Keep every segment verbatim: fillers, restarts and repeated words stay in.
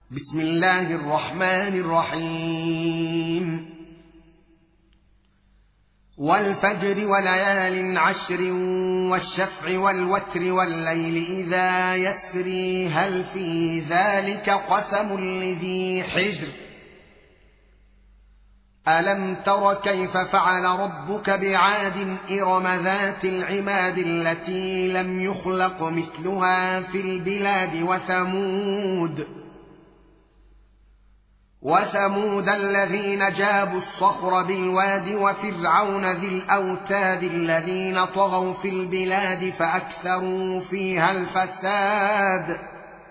بسم الله الرحمن الرحيم والفجر وليال عشر والشفع والوتر والليل إذا يسري هل في ذلك قسم لذي حجر ألم تر كيف فعل ربك بعاد إرم ذات العماد التي لم يخلق مثلها في البلاد وثمود وثمود الذين جابوا الصخر بالواد وفرعون ذي الأوتاد الذين طغوا في البلاد فأكثروا فيها الفساد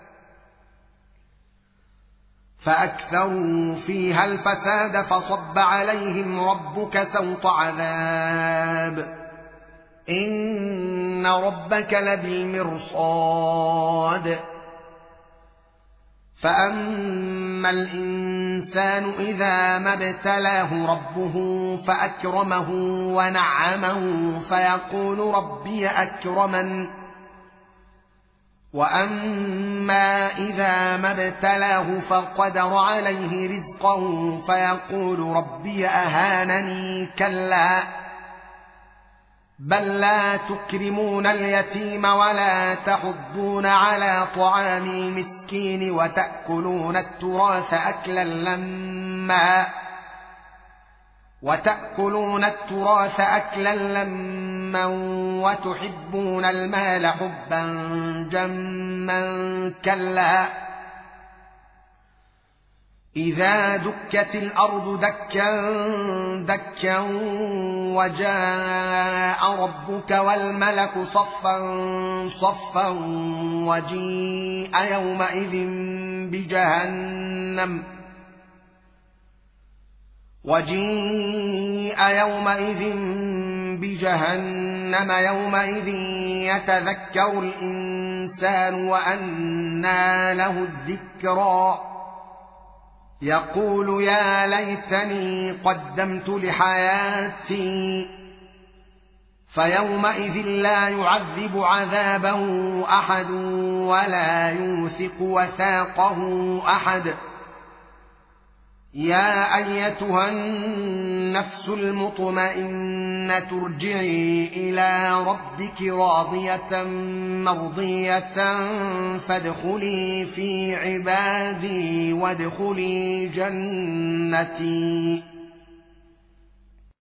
فأكثروا فيها الفساد فصب عليهم ربك سوط عذاب إن ربك لبالمرصاد فأما الإنسان إذا ما ابتلاه ربه فأكرمه ونعمه فيقول ربي أكرمن وأما إذا ما ابتلاه فقدر عليه رزقه فيقول ربي أهانني كلا بل لا تكرمون اليتيم ولا تحضون على طعام المسكين وتأكلون التراث أكلا لما وتأكلون التراث أكلا لما وتحبون المال حبا جما كلا إذا دكت الأرض دكا دكا وجاء ربك والملك صفا صفا وجيء يومئذ بجهنم وجيء يومئذ بجهنم يومئذ يتذكر الإنسان وأنى له الذكرى يقول يا ليتني قدمت لحياتي فيومئذ لا يعذب عذابه أحد ولا يوثق وثاقه أحد يا أيتها النفس المطمئنة ارجعي إلى ربك راضية مرضية فادخلي في عبادي وادخلي جنتي.